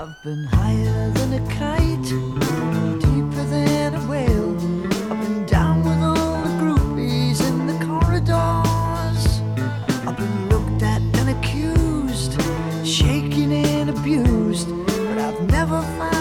I've been higher than a kite, deeper than a whale. I've been down with all the groupies in the corridors. I've been looked at and accused, shaken and abused, but I've never found